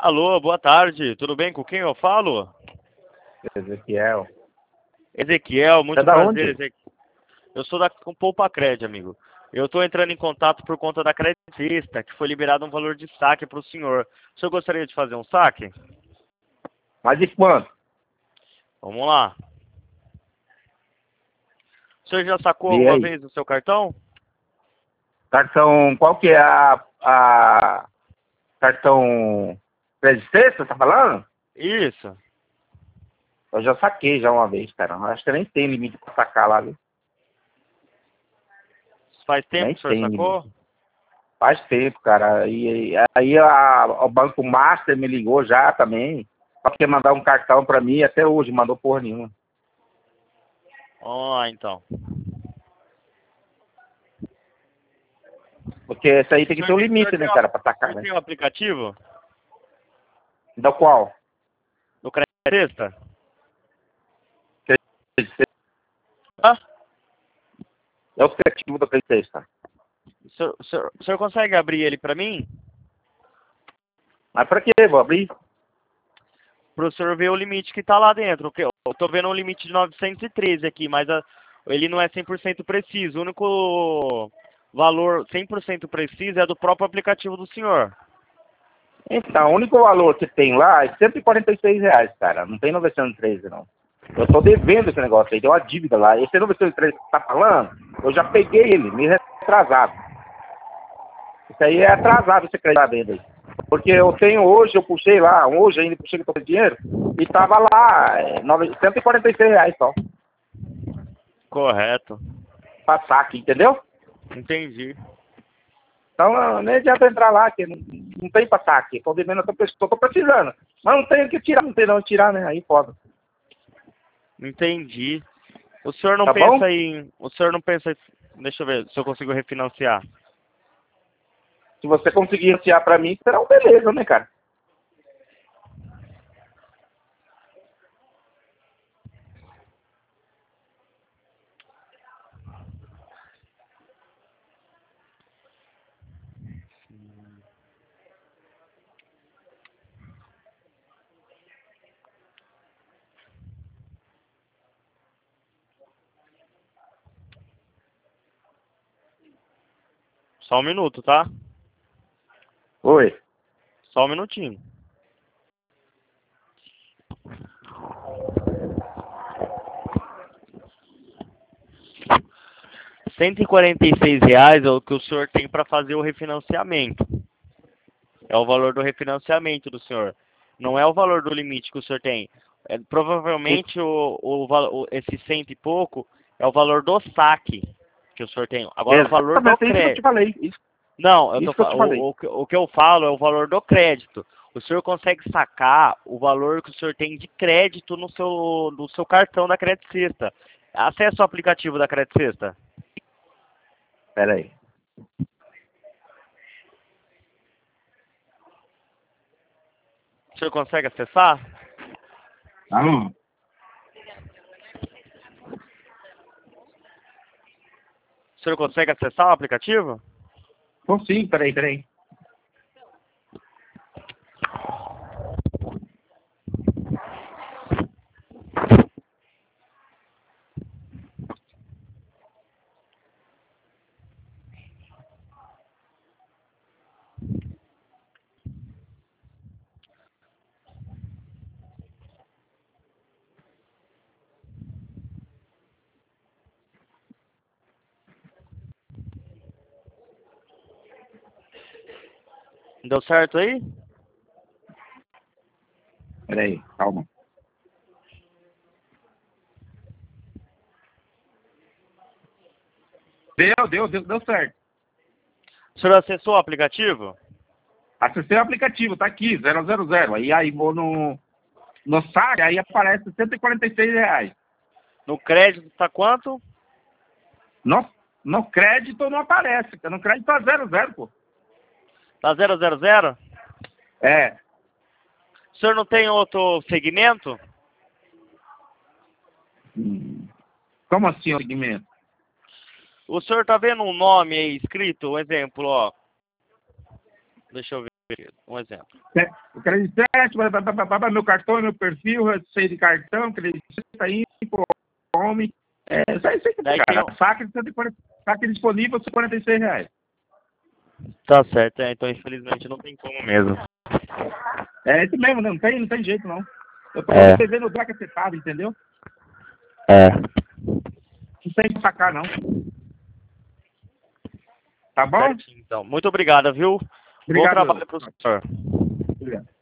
Alô, boa tarde. Tudo bem? Com quem eu falo? Ezequiel. Ezequiel, Você é muito da prazer, onde? Ezequiel. Eu sou da Poupacred, amigo. Eu estou entrando em contato por conta da Credista, que foi liberado um valor de saque para o senhor. O senhor gostaria de fazer um saque? Mas de quanto? Vamos lá. O senhor já sacou Vê alguma aí. vez o seu cartão? Cartão, qual que é a cartão crédito sexta, tá falando? Isso. Eu já saquei já uma vez, cara. Acho que nem tem limite pra sacar lá, viu? Faz tempo Nem que o senhor tem sacou? limite. Faz tempo, cara. E aí o Banco Master me ligou já também. Só que mandar um cartão pra mim até hoje, mandou porra nenhuma. Vamos lá, então. Porque esse aí O tem que ter um senhor, o senhor limite, tem, né, o cara, pra sacar, senhor né? tem o aplicativo Da qual? do Credista? Crédito Sexta. Ah, É o criativo da crédito sexta. o senhor consegue abrir ele para mim? Mas pra quê? Vou abrir. Para o senhor ver o limite que está lá dentro. Eu estou vendo um limite de 913 aqui, mas ele não é 100% preciso. O único valor 100% preciso é do próprio aplicativo do senhor. Então, o único valor que tem lá é R$ 146, cara. Não tem 913, não. Eu tô devendo esse negócio aí, tem uma dívida lá. Esse 913 que tá falando, eu já peguei ele, me atrasado. Isso aí é atrasado esse crédito lá dentro aí. Porque eu tenho hoje, eu puxei lá, hoje ainda puxei que eu tô com dinheiro, e tava lá, R$ 146 só, Correto. pra saque, entendeu? Entendi. Então, nem adianta entrar lá, que não tem pra saque. Tô devendo outra pessoa, tô precisando. Mas não tenho o que tirar, não tem não tirar, né? Aí foda. Entendi. O senhor não Tá bom? pensa em. O senhor não pensa. Deixa eu ver se eu consigo refinanciar. Se você conseguir anunciar pra mim, será um beleza, né, cara? Só um minuto, tá? Oi. Só um minutinho. R$ 146 é o que o senhor tem para fazer o refinanciamento. É o valor do refinanciamento do senhor. Não é o valor do limite que o senhor tem. Provavelmente esse cento e pouco é o valor do saque que o senhor tem. Agora o valor do Exatamente, é isso que eu te crédito. falei. Não, Isso que eu te falei. o que eu falo é o valor do crédito. O senhor consegue sacar o valor que o senhor tem de crédito no seu cartão da Credit Sexta. Acesse o aplicativo da Credit Sexta. Pera aí. O senhor consegue acessar? Alô? O senhor consegue acessar o aplicativo? Consigo, peraí. Deu certo aí? Peraí, calma. Deu certo. O senhor acessou o aplicativo? Acessei o aplicativo, tá aqui, 000. Aí vou no saque, aí aparece R$ 146. No crédito tá quanto? No crédito não aparece, no crédito tá 00, pô. Tá 000? É. O senhor não tem outro segmento? Como assim o segmento? O senhor tá vendo um nome aí escrito? Um exemplo, ó. Deixa eu ver. Um exemplo. O Credicete, meu cartão, meu perfil, sei de cartão, Credicete, info, home. Isso aí, Daí cara. tem Saque disponível, R$46. Tá certo, então infelizmente não tem como mesmo. É isso mesmo, né? Não tem jeito, não. Eu tô recebendo o Black acertado, entendeu? Não tem que sacar, não. Tá bom? Certinho, então. Muito obrigado, viu? Obrigado. Bom trabalho pro senhor. Obrigado.